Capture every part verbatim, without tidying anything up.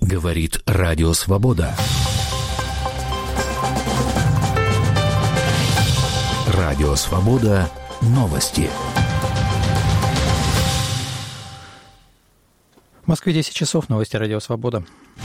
Говорит Радио Свобода. Радио Свобода. Новости. В Москве десять часов. Новости Радио Свобода.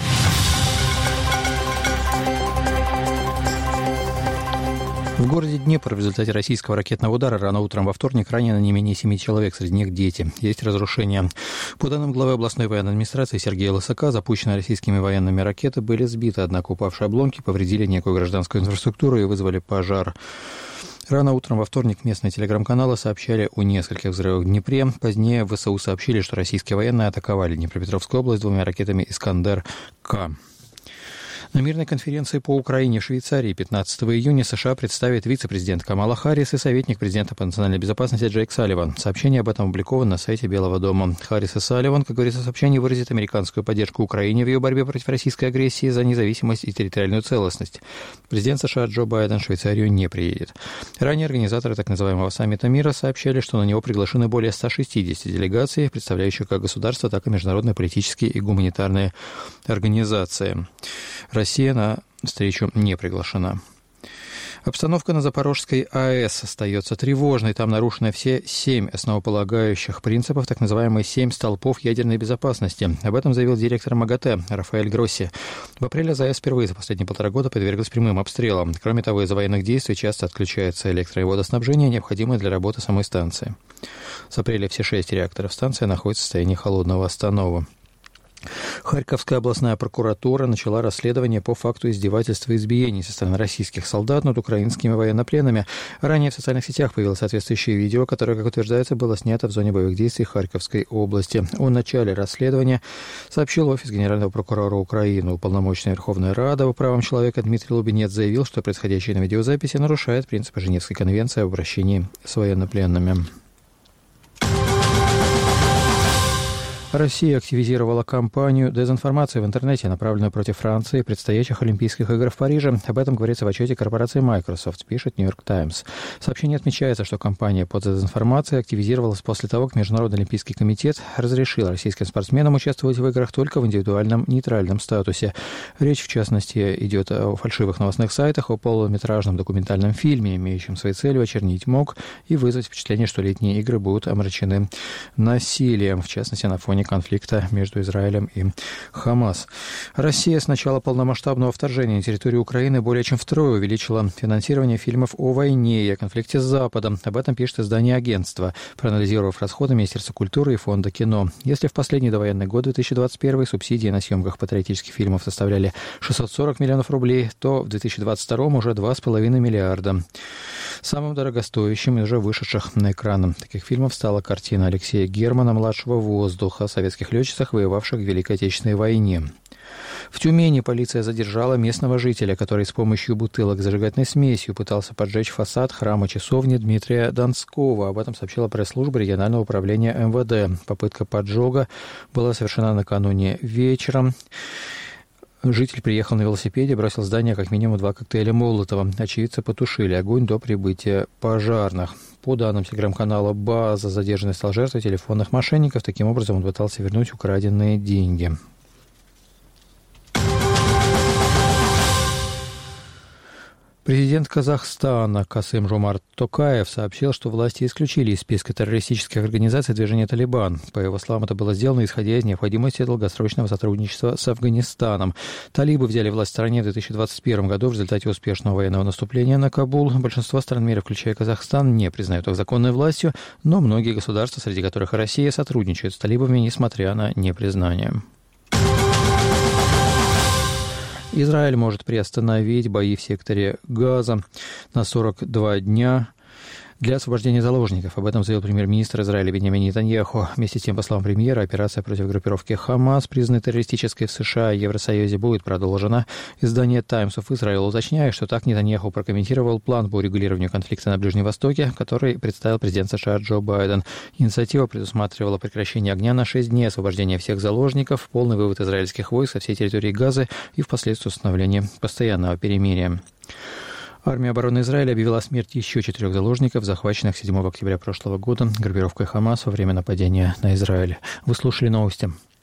В городе Днепр в результате российского ракетного удара рано утром во вторник ранено не менее семи человек, среди них дети. Есть разрушения. По данным главы областной военной администрации Сергея Лысака, запущенные российскими военными ракеты были сбиты, однако упавшие обломки повредили некую гражданскую инфраструктуру и вызвали пожар. Рано утром во вторник местные телеграм-каналы сообщали о нескольких взрывах в Днепре. Позднее ВСУ сообщили, что российские военные атаковали Днепропетровскую область двумя ракетами «Искандер-К». На мирной конференции по Украине в Швейцарии пятнадцатого июня США представит вице-президент Камала Харрис и советник президента по национальной безопасности Джейк Салливан. Сообщение об этом опубликовано на сайте Белого дома. Харрис и Салливан, как говорится в сообщении, выразят американскую поддержку Украине в ее борьбе против российской агрессии за независимость и территориальную целостность. Президент США Джо Байден в Швейцарию не приедет. Ранее организаторы так называемого саммита мира сообщали, что на него приглашены более ста шестидесяти делегаций, представляющих как государства, так и международные политические и гуманитарные организации. Россия на встречу не приглашена. Обстановка на Запорожской АЭС остается тревожной. Там нарушены все семь основополагающих принципов, так называемые семь столпов ядерной безопасности. Об этом заявил директор МАГАТЭ Рафаэль Гросси. В апреле АЭС впервые за последние полтора года подверглась прямым обстрелам. Кроме того, из-за военных действий часто отключается электро- и водоснабжение, необходимое для работы самой станции. С апреля все шесть реакторов станции находятся в состоянии холодного останова. Харьковская областная прокуратура начала расследование по факту издевательства и избиений со стороны российских солдат над украинскими военнопленными. Ранее в социальных сетях появилось соответствующее видео, которое, как утверждается, было снято в зоне боевых действий Харьковской области. О начале расследования сообщил офис генерального прокурора Украины. Уполномоченный Верховной Рады по правам человека Дмитрий Лубенец заявил, что происходящее на видеозаписи нарушает принципы Женевской конвенции об обращении с военнопленными. Россия активизировала кампанию дезинформации в интернете, направленную против Франции и предстоящих Олимпийских игр в Париже. Об этом говорится в отчете корпорации Microsoft, пишет New York Times. В сообщении отмечается, что кампания по дезинформации активизировалась после того, как Международный Олимпийский комитет разрешил российским спортсменам участвовать в играх только в индивидуальном нейтральном статусе. Речь, в частности, идет о фальшивых новостных сайтах, о полуметражном документальном фильме, имеющем своей целью очернить МОК и вызвать впечатление, что летние игры будут омрачены насилием, в частности, на фоне конфликта между Израилем и Хамас. Россия с начала полномасштабного вторжения на территорию Украины более чем втрое увеличила финансирование фильмов о войне и о конфликте с Западом. Об этом пишет издание агентства, проанализировав расходы Министерства культуры и Фонда кино. Если в последний довоенный год, две тысячи двадцать первый, субсидии на съемках патриотических фильмов составляли шестьсот сорок миллионов рублей, то в две тысячи двадцать втором уже два с половиной миллиарда. Самым дорогостоящим и уже вышедших на экраны таких фильмов стала картина Алексея Германа «Младшего воздуха» о советских летчиках, воевавших в Великой Отечественной войне. В Тюмени полиция задержала местного жителя, который с помощью бутылок с зажигательной смесью пытался поджечь фасад храма-часовни Дмитрия Донского. Об этом сообщила пресс-служба регионального управления эм вэ дэ. Попытка поджога была совершена накануне вечером. Житель приехал на велосипеде, бросил в здание как минимум два коктейля Молотова. Очевидцы потушили огонь до прибытия пожарных. По данным телеграм-канала «База», задержанный стал жертвой телефонных мошенников. Таким образом, он пытался вернуть украденные деньги. Президент Казахстана Касым-Жомарт Токаев сообщил, что власти исключили из списка террористических организаций движение «Талибан». По его словам, это было сделано исходя из необходимости долгосрочного сотрудничества с Афганистаном. Талибы взяли власть в стране в две тысячи двадцать первом году в результате успешного военного наступления на Кабул. Большинство стран мира, включая Казахстан, не признают их законной властью, но многие государства, среди которых и Россия, сотрудничают с талибами, несмотря на непризнание. Израиль может приостановить бои в секторе Газа на сорок два дня для освобождения заложников. Об этом заявил премьер-министр Израиля Биньямин Нетаньяху. Вместе с тем, по словам премьера, операция против группировки Хамас, признанной террористической в США и Евросоюзе, будет продолжена. Издание Times of Israel уточняет, что так Нетаньяху прокомментировал план по урегулированию конфликта на Ближнем Востоке, который представил президент США Джо Байден. Инициатива предусматривала прекращение огня на шесть дней, освобождение всех заложников, полный вывод израильских войск со всей территории Газы и впоследствии установление постоянного перемирия. Армия обороны Израиля объявила о смерти еще четырех заложников, захваченных седьмого октября прошлого года группировкой Хамас во время нападения на Израиль. Вы слушали новости.